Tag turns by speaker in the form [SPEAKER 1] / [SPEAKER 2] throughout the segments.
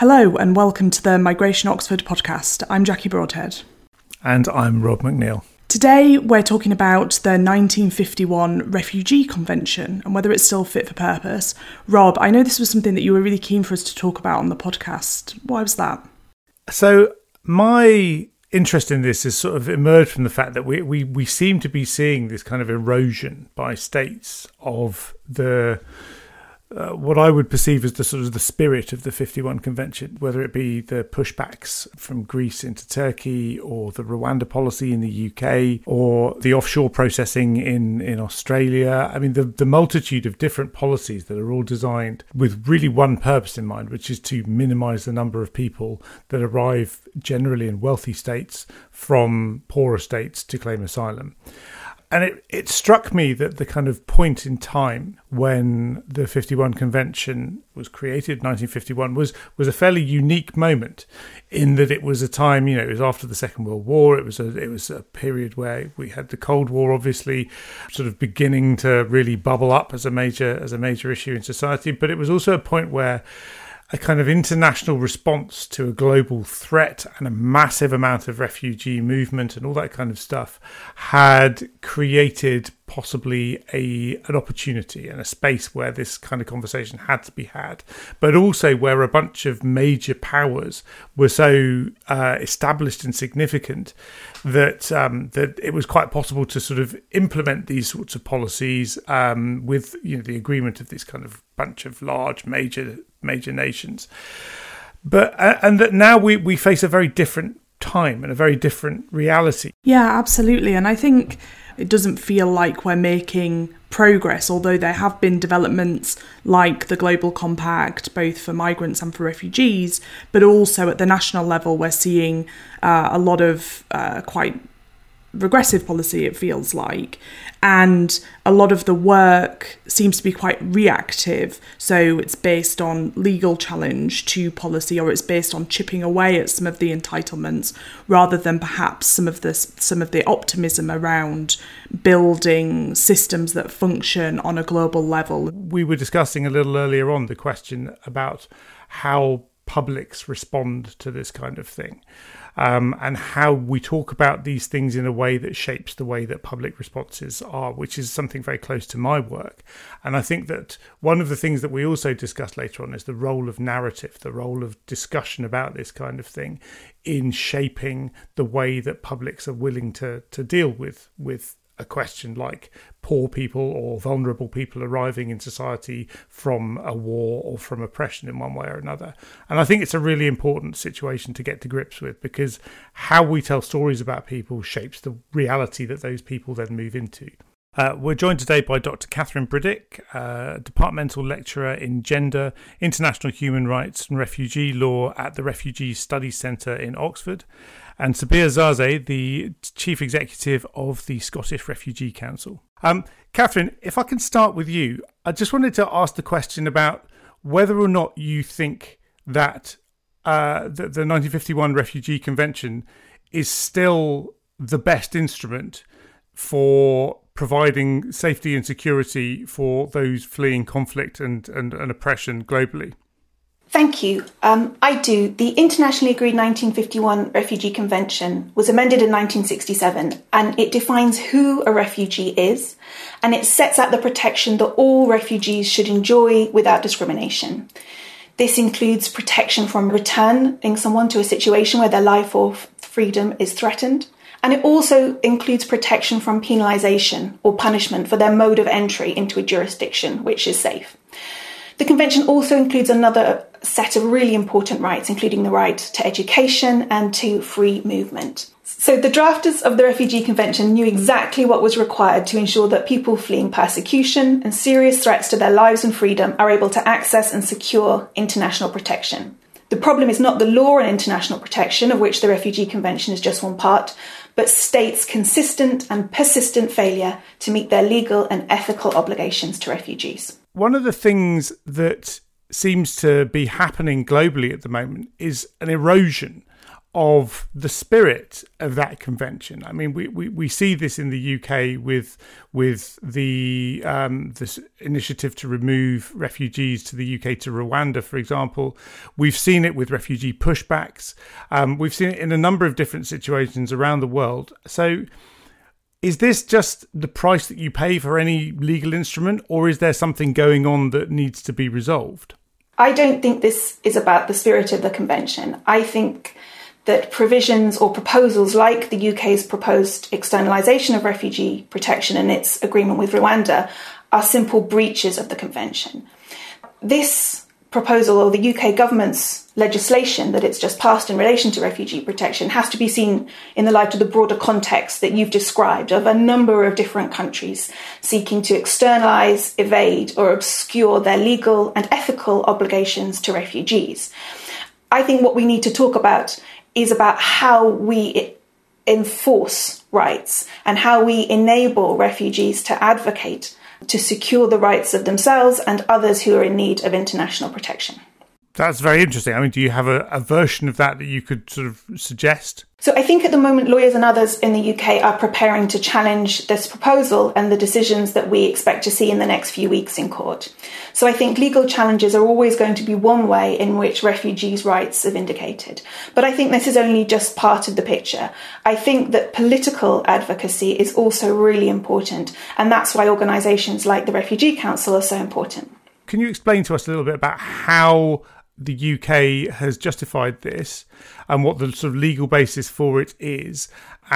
[SPEAKER 1] Hello and welcome to the Migration Oxford podcast. I'm Jackie Broadhead.
[SPEAKER 2] And I'm Rob McNeil.
[SPEAKER 1] Today we're talking about the 1951 Refugee Convention and whether it's still fit for purpose. Rob, I know this was something that you were really keen for us to talk about on the podcast. Why was that?
[SPEAKER 2] So my interest in this has sort of emerged from the fact that we seem to be seeing this kind of erosion by states of the what I would perceive as the sort of the spirit of the 51 Convention, whether it be the pushbacks from Greece into Turkey or the Rwanda policy in the UK or the offshore processing in Australia. I mean, the multitude of different policies that are all designed with really one purpose in mind, which is to minimise the number of people that arrive generally in wealthy states from poorer states to claim asylum. And it struck me that the kind of point in time when the 51 Convention was created, 1951, was a fairly unique moment in that it was a time, it was after the Second World War. It was a period where we had the Cold War, obviously, sort of beginning to really bubble up as a major issue in society. But it was also a point where a kind of international response to a global threat and a massive amount of refugee movement and all that kind of stuff had created possibly an opportunity and a space where this kind of conversation had to be had, but also where a bunch of major powers were so established and significant that it was quite possible to sort of implement these sorts of policies with the agreement of this kind of bunch of large major nations. But and that now we face a very different time and a very different reality.
[SPEAKER 1] Yeah, absolutely. And I think it doesn't feel like we're making progress, although there have been developments like the Global Compact, both for migrants and for refugees, but also at the national level, we're seeing a lot of quite regressive policy, it feels like. And a lot of the work seems to be quite reactive. So it's based on legal challenge to policy, or it's based on chipping away at some of the entitlements, rather than perhaps some of the optimism around building systems that function on a global level.
[SPEAKER 2] We were discussing a little earlier on the question about how publics respond to this kind of thing. And how we talk about these things in a way that shapes the way that public responses are, which is something very close to my work. And I think that one of the things that we also discussed later on is the role of narrative, the role of discussion about this kind of thing in shaping the way that publics are willing to deal with a question like poor people or vulnerable people arriving in society from a war or from oppression in one way or another. And I think it's a really important situation to get to grips with, because how we tell stories about people shapes the reality that those people then move into. We're joined today by Dr. Catherine Briddick, departmental lecturer in gender, international human rights and refugee law at the Refugee Studies Centre in Oxford, and Sabir Zazeh, the Chief Executive of the Scottish Refugee Council. Catherine, if I can start with you, I just wanted to ask the question about whether or not you think that the 1951 Refugee Convention is still the best instrument for providing safety and security for those fleeing conflict and oppression globally.
[SPEAKER 3] Thank you. I do. The internationally agreed 1951 Refugee Convention was amended in 1967, and it defines who a refugee is, and it sets out the protection that all refugees should enjoy without discrimination. This includes protection from returning someone to a situation where their life or freedom is threatened. And it also includes protection from penalisation or punishment for their mode of entry into a jurisdiction which is safe. The Convention also includes another set of really important rights, including the right to education and to free movement. So the drafters of the Refugee Convention knew exactly what was required to ensure that people fleeing persecution and serious threats to their lives and freedom are able to access and secure international protection. The problem is not the law and international protection, of which the Refugee Convention is just one part, but states' consistent and persistent failure to meet their legal and ethical obligations to refugees.
[SPEAKER 2] One of the things that seems to be happening globally at the moment is an erosion of the spirit of that convention? I mean, we see this in the UK with the this initiative to remove refugees to the UK to Rwanda, for example. We've seen it with refugee pushbacks. We've seen it in a number of different situations around the world. So is this just the price that you pay for any legal instrument, or is there something going on that needs to be resolved?
[SPEAKER 3] I don't think this is about the spirit of the convention. I think that provisions or proposals like the UK's proposed externalisation of refugee protection and its agreement with Rwanda are simple breaches of the convention. This proposal, or the UK government's legislation that it's just passed in relation to refugee protection, has to be seen in the light of the broader context that you've described of a number of different countries seeking to externalise, evade or obscure their legal and ethical obligations to refugees. I think what we need to talk about is about how we enforce rights and how we enable refugees to advocate to secure the rights of themselves and others who are in need of international protection.
[SPEAKER 2] That's very interesting. I mean, do you have a version of that you could sort of suggest?
[SPEAKER 3] So I think at the moment lawyers and others in the UK are preparing to challenge this proposal and the decisions that we expect to see in the next few weeks in court. So I think legal challenges are always going to be one way in which refugees' rights are vindicated. But I think this is only just part of the picture. I think that political advocacy is also really important, and that's why organisations like the Refugee Council are so important.
[SPEAKER 2] Can you explain to us a little bit about how the UK has justified this and what the sort of legal basis for it is,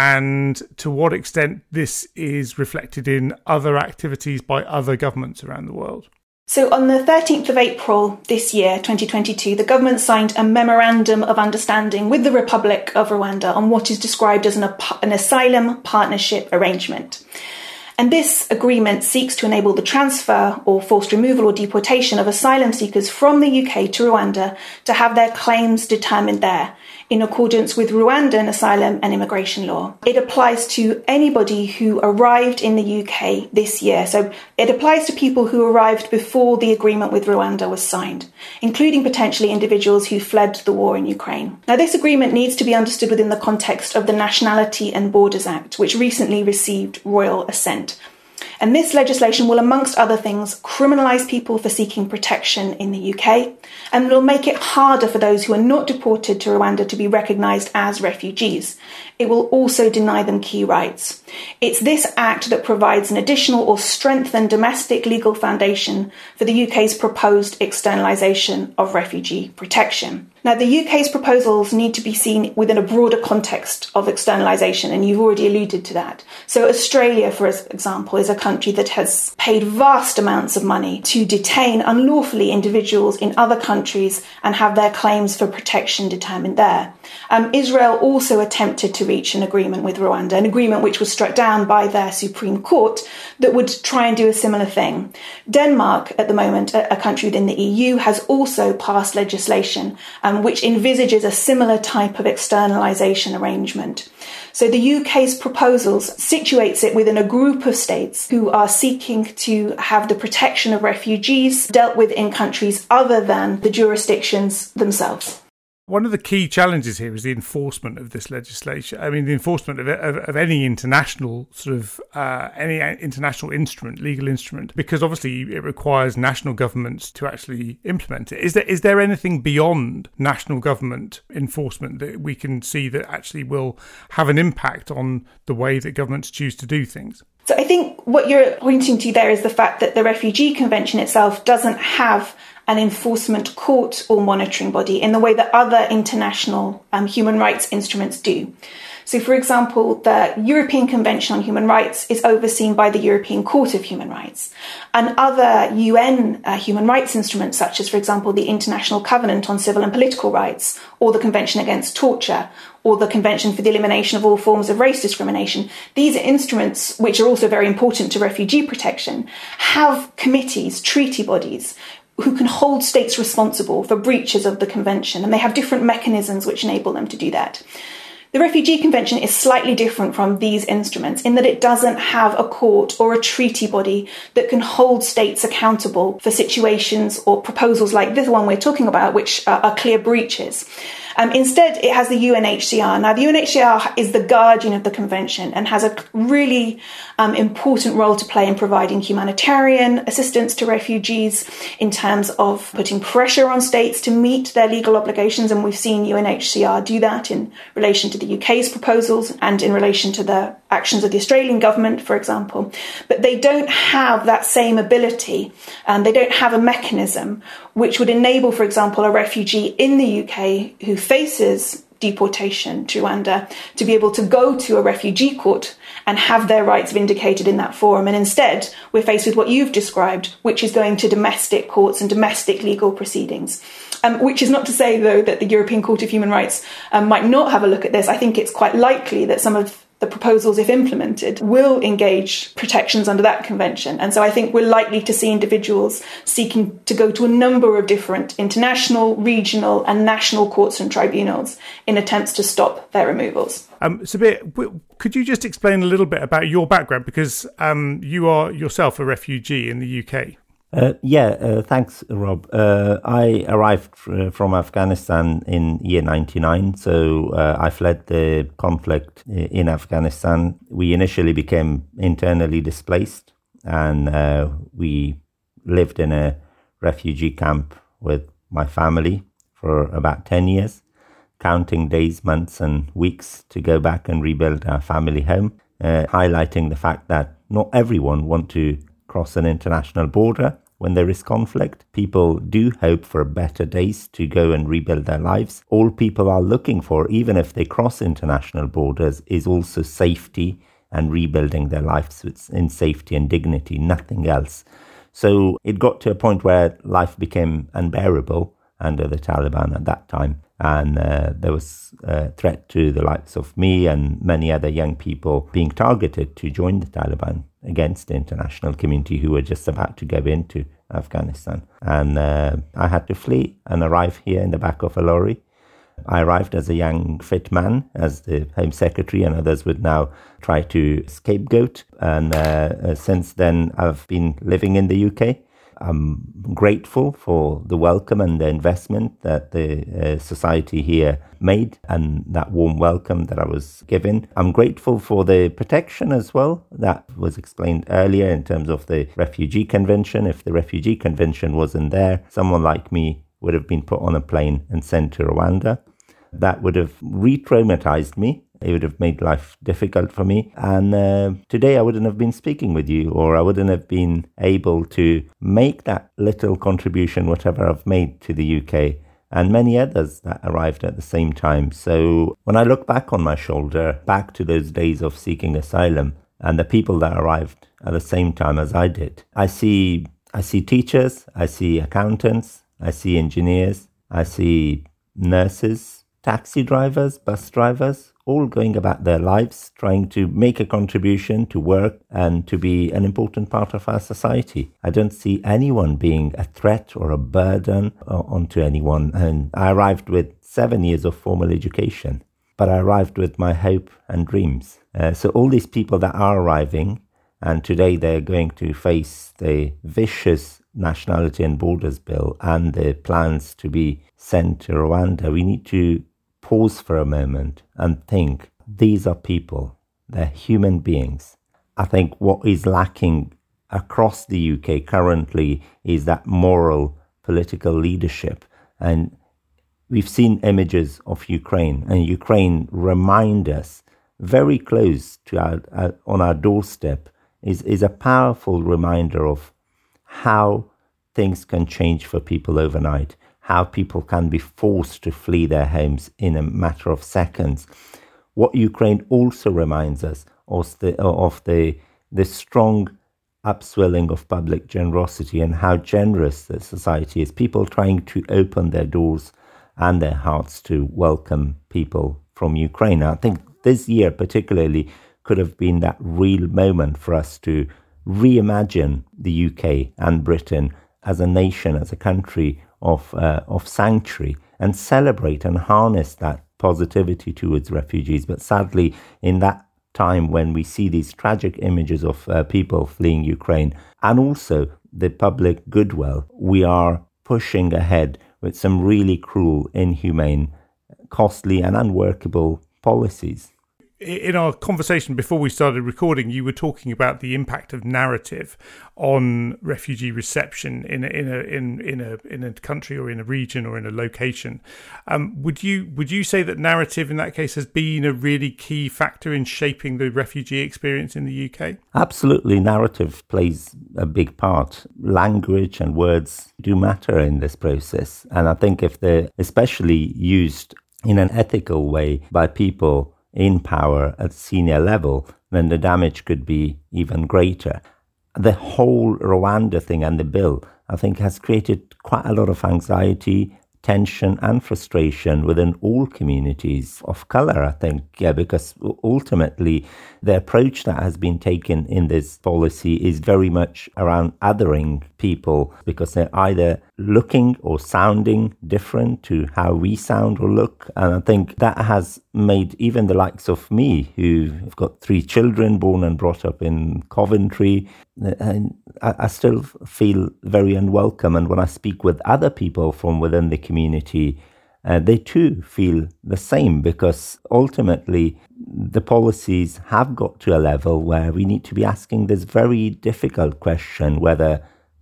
[SPEAKER 2] and to what extent this is reflected in other activities by other governments around the world?
[SPEAKER 3] So on the 13th of April this year, 2022, the government signed a memorandum of understanding with the Republic of Rwanda on what is described as an asylum partnership arrangement. And this agreement seeks to enable the transfer or forced removal or deportation of asylum seekers from the UK to Rwanda to have their claims determined there, in accordance with Rwandan asylum and immigration law. It applies to anybody who arrived in the UK this year. So it applies to people who arrived before the agreement with Rwanda was signed, including potentially individuals who fled the war in Ukraine. Now, this agreement needs to be understood within the context of the Nationality and Borders Act, which recently received royal assent. And this legislation will, amongst other things, criminalise people for seeking protection in the UK, and will make it harder for those who are not deported to Rwanda to be recognised as refugees. It will also deny them key rights. It's this act that provides an additional or strengthened domestic legal foundation for the UK's proposed externalisation of refugee protection. Now, the UK's proposals need to be seen within a broader context of externalisation, and you've already alluded to that. So Australia, for example, is a country that has paid vast amounts of money to detain unlawfully individuals in other countries and have their claims for protection determined there. Israel also attempted to reach an agreement with Rwanda, an agreement which was struck down by their Supreme Court that would try and do a similar thing. Denmark, at the moment, a country within the EU, has also passed legislation which envisages a similar type of externalisation arrangement. So the UK's proposals situates it within a group of states who are seeking to have the protection of refugees dealt with in countries other than the jurisdictions themselves.
[SPEAKER 2] One of the key challenges here is the enforcement of this legislation. I mean, the enforcement of any international sort of any international instrument, legal instrument, because obviously it requires national governments to actually implement it. Is there anything beyond national government enforcement that we can see that actually will have an impact on the way that governments choose to do things?
[SPEAKER 3] So I think what you're pointing to there is the fact that the Refugee Convention itself doesn't have an enforcement court or monitoring body in the way that other international human rights instruments do. So, for example, the European Convention on Human Rights is overseen by the European Court of Human Rights. And other UN human rights instruments, such as, for example, the International Covenant on Civil and Political Rights, or the Convention Against Torture, or the Convention for the Elimination of All Forms of Race Discrimination, these instruments, which are also very important to refugee protection, have committees, treaty bodies, who can hold states responsible for breaches of the convention, and they have different mechanisms which enable them to do that. The Refugee Convention is slightly different from these instruments in that it doesn't have a court or a treaty body that can hold states accountable for situations or proposals like this one we're talking about, which are clear breaches. Instead, it has the UNHCR. Now, the UNHCR is the guardian of the convention and has a really important role to play in providing humanitarian assistance to refugees in terms of putting pressure on states to meet their legal obligations. And we've seen UNHCR do that in relation to the UK's proposals and in relation to the actions of the Australian government, for example. But they don't have that same ability, and they don't have a mechanism which would enable, for example, a refugee in the UK who faces deportation to Rwanda to be able to go to a refugee court and have their rights vindicated in that forum. And instead, we're faced with what you've described, which is going to domestic courts and domestic legal proceedings. Which is not to say, though, that the European Court of Human Rights might not have a look at this. I think it's quite likely that some of the proposals, if implemented, will engage protections under that convention. And so I think we're likely to see individuals seeking to go to a number of different international, regional and national courts and tribunals in attempts to stop their removals.
[SPEAKER 2] Sabir, could you just explain a little bit about your background? Because you are yourself a refugee in the UK.
[SPEAKER 4] Thanks, Rob. I arrived from Afghanistan in year 99, so I fled the conflict in Afghanistan. We initially became internally displaced, and we lived in a refugee camp with my family for about 10 years, counting days, months and weeks to go back and rebuild our family home, highlighting the fact that not everyone wants to cross an international border. When there is conflict, people do hope for better days to go and rebuild their lives. All people are looking for, even if they cross international borders, is also safety and rebuilding their lives in safety and dignity, nothing else. So it got to a point where life became unbearable under the Taliban at that time. And there was a threat to the likes of me and many other young people being targeted to join the Taliban against the international community who were just about to go into Afghanistan. And I had to flee and arrive here in the back of a lorry. I arrived as a young, fit man, as the Home Secretary, and others would now try to scapegoat. And since then, I've been living in the UK. I'm grateful for the welcome and the investment that the society here made and that warm welcome that I was given. I'm grateful for the protection as well that was explained earlier in terms of the Refugee Convention. If the Refugee Convention wasn't there, someone like me would have been put on a plane and sent to Rwanda. That would have re-traumatized me. It would have made life difficult for me. And today I wouldn't have been speaking with you, or I wouldn't have been able to make that little contribution, whatever I've made to the UK, and many others that arrived at the same time. So when I look back on my shoulder, back to those days of seeking asylum and the people that arrived at the same time as I did, I see teachers, I see accountants, I see engineers, I see nurses, taxi drivers, bus drivers, all going about their lives, trying to make a contribution to work and to be an important part of our society. I don't see anyone being a threat or a burden onto anyone. And I arrived with 7 years of formal education, but I arrived with my hope and dreams. So all these people that are arriving, and today they're going to face the vicious Nationality and Borders Bill and the plans to be sent to Rwanda, we need to pause for a moment and think, these are people, they're human beings. I think what is lacking across the UK currently is that moral political leadership. And we've seen images of Ukraine, and Ukraine remind us very close to on our doorstep is a powerful reminder of how things can change for people overnight, how people can be forced to flee their homes in a matter of seconds. What Ukraine also reminds us of the strong upswelling of public generosity and how generous the society is, people trying to open their doors and their hearts to welcome people from Ukraine. I think this year particularly could have been that real moment for us to reimagine the UK and Britain as a nation, as a country of sanctuary, and celebrate and harness that positivity towards refugees. But sadly, in that time when we see these tragic images of people fleeing Ukraine and also the public goodwill, we are pushing ahead with some really cruel, inhumane costly and unworkable policies.
[SPEAKER 2] In our conversation before we started recording, you were talking about the impact of narrative on refugee reception in a country or in a region or in a location. Would you say that narrative in that case has been a really key factor in shaping the refugee experience in the UK?
[SPEAKER 4] Absolutely, narrative plays a big part. Language and words do matter in this process, and I think if they're especially used in an ethical way by people in power at senior level, then the damage could be even greater. The whole Rwanda thing and the bill, I think, has created quite a lot of anxiety, tension and frustration within all communities of colour, I think, because ultimately the approach that has been taken in this policy is very much around othering people because they're either looking or sounding different to how we sound or look. And I think that has made even the likes of me, who've got 3 children born and brought up in Coventry, and I still feel very unwelcome. And when I speak with other people from within the community, they too feel the same, because ultimately the policies have got to a level where we need to be asking this very difficult question whether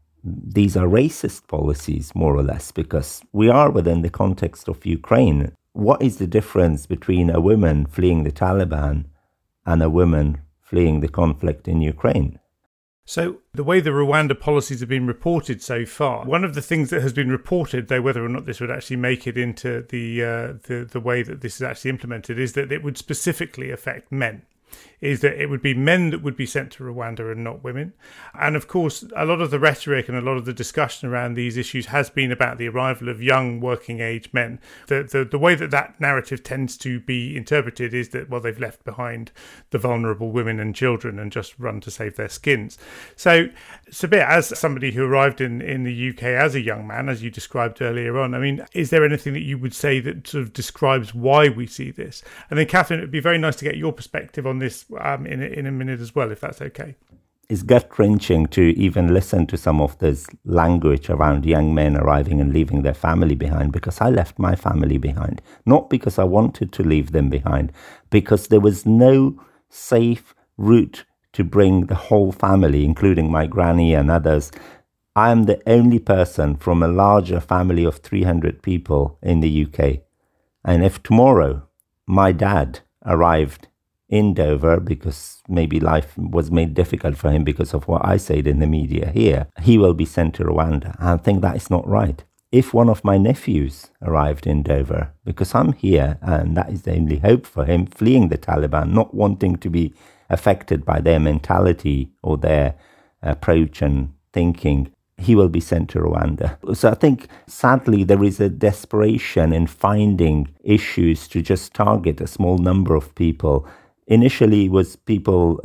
[SPEAKER 4] these are racist policies, more or less, because we are within the context of Ukraine. What is the difference between a woman fleeing the Taliban and a woman fleeing the conflict in Ukraine?
[SPEAKER 2] So the way the Rwanda policies have been reported so far, one of the things that has been reported, though whether or not this would actually make it into the way that this is actually implemented, is that it would specifically affect men. Is that it would be men that would be sent to Rwanda and not women. And of course, a lot of the rhetoric and a lot of the discussion around these issues has been about the arrival of young working age men. The way that narrative tends to be interpreted is that, well, they've left behind the vulnerable women and children and just run to save their skins. So, Sabir, as somebody who arrived in the UK as a young man, as you described earlier on, I mean, is there anything that you would say that sort of describes why we see this? And then, Catherine, it would be very nice to get your perspective on this in a minute as well, if that's okay.
[SPEAKER 4] It's gut-wrenching to even listen to some of this language around young men arriving and leaving their family behind, because I left my family behind. Not because I wanted to leave them behind, because there was no safe route to bring the whole family, including my granny and others. I am the only person from a larger family of 300 people in the UK. And if tomorrow my dad arrived in Dover, because maybe life was made difficult for him because of what I said in the media here, he will be sent to Rwanda. I think that is not right. If one of my nephews arrived in Dover, because I'm here and that is the only hope for him, fleeing the Taliban, not wanting to be affected by their mentality or their approach and thinking, he will be sent to Rwanda. So I think, sadly, there is a desperation in finding issues to just target a small number of people. Initially, it was people,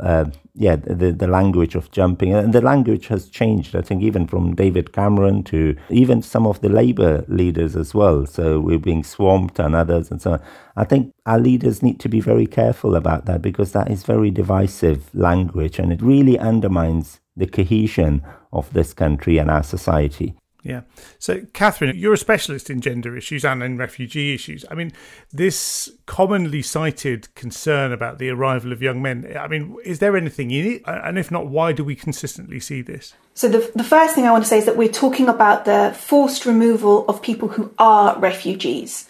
[SPEAKER 4] the language of jumping, and the language has changed, I think, even from David Cameron to even some of the Labour leaders as well. So we're being swamped and others and so on. I think our leaders need to be very careful about that, because that is very divisive language and it really undermines the cohesion of this country and our society.
[SPEAKER 2] Yeah. So, Catherine, you're a specialist in gender issues and in refugee issues. I mean, this commonly cited concern about the arrival of young men, I mean, is there anything in it? And if not, why do we consistently see this?
[SPEAKER 3] So the first thing I want to say is that we're talking about the forced removal of people who are refugees.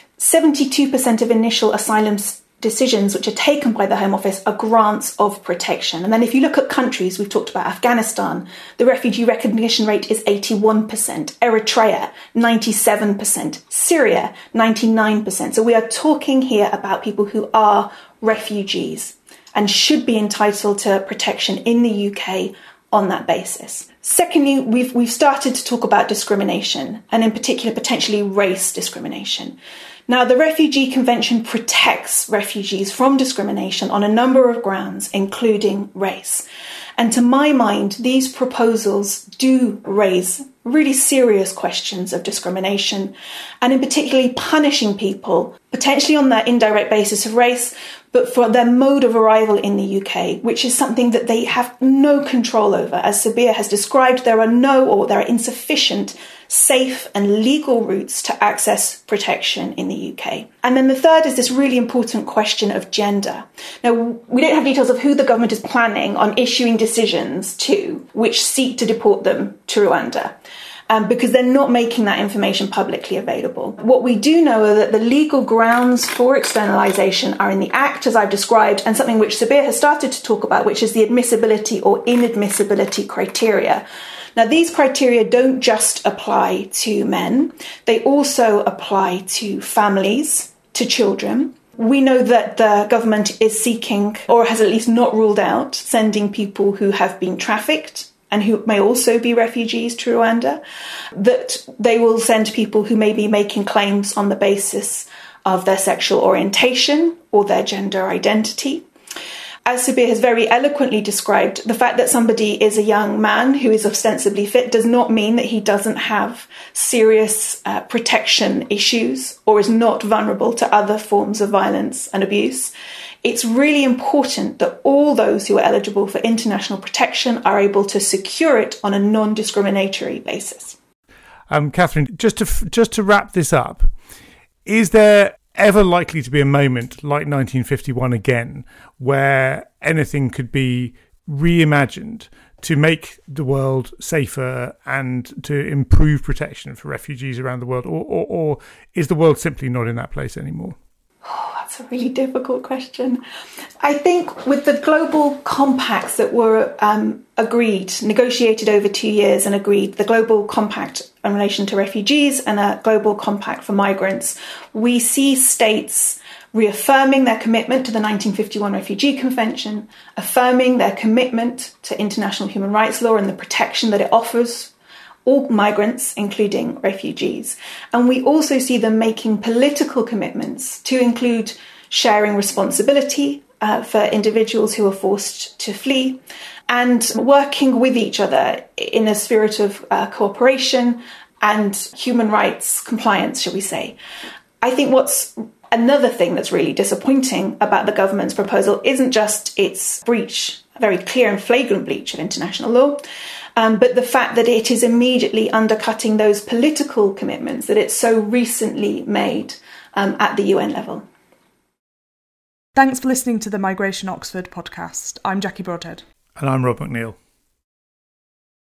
[SPEAKER 3] 72% of initial asylum decisions which are taken by the Home Office are grants of protection. And then if you look at countries, we've talked about Afghanistan, the refugee recognition rate is 81%, Eritrea, 97%, Syria, 99%. So we are talking here about people who are refugees and should be entitled to protection in the UK on that basis. Secondly, we've started to talk about discrimination, and in particular, potentially race discrimination. Now, the Refugee Convention protects refugees from discrimination on a number of grounds, including race. And to my mind, these proposals do raise really serious questions of discrimination, and in particularly punishing people, potentially on that indirect basis of race, but for their mode of arrival in the UK, which is something that they have no control over. As Sabir has described, there are insufficient safe and legal routes to access protection in the UK. And then the third is this really important question of gender. Now, we don't have details of who the government is planning on issuing decisions to, which seek to deport them to Rwanda. Because they're not making that information publicly available. What we do know are that the legal grounds for externalisation are in the Act, as I've described, and something which Sabir has started to talk about, which is the admissibility or inadmissibility criteria. Now, these criteria don't just apply to men. They also apply to families, to children. We know that the government is seeking, or has at least not ruled out, sending people who have been trafficked and who may also be refugees to Rwanda, that they will send people who may be making claims on the basis of their sexual orientation or their gender identity. As Sabir has very eloquently described, the fact that somebody is a young man who is ostensibly fit does not mean that he doesn't have serious protection issues or is not vulnerable to other forms of violence and abuse. It's really important that all those who are eligible for international protection are able to secure it on a non-discriminatory basis.
[SPEAKER 2] Catherine, just to wrap this up, is there ever likely to be a moment like 1951 again where anything could be reimagined to make the world safer and to improve protection for refugees around the world, or is the world simply not in that place anymore?
[SPEAKER 3] Oh, that's a really difficult question. I think with the global compacts that were negotiated over 2 years and agreed, the Global Compact in relation to refugees and a Global Compact for migrants, we see states reaffirming their commitment to the 1951 Refugee Convention, affirming their commitment to international human rights law and the protection that it offers all migrants, including refugees. And we also see them making political commitments to include sharing responsibility for individuals who are forced to flee and working with each other in a spirit of cooperation and human rights compliance, shall we say. I think what's another thing that's really disappointing about the government's proposal isn't just its breach, a very clear and flagrant breach of international law, but the fact that it is immediately undercutting those political commitments that it so recently made at the UN level.
[SPEAKER 1] Thanks for listening to the Migration Oxford podcast. I'm Jackie Broadhead.
[SPEAKER 2] And I'm Rob McNeil.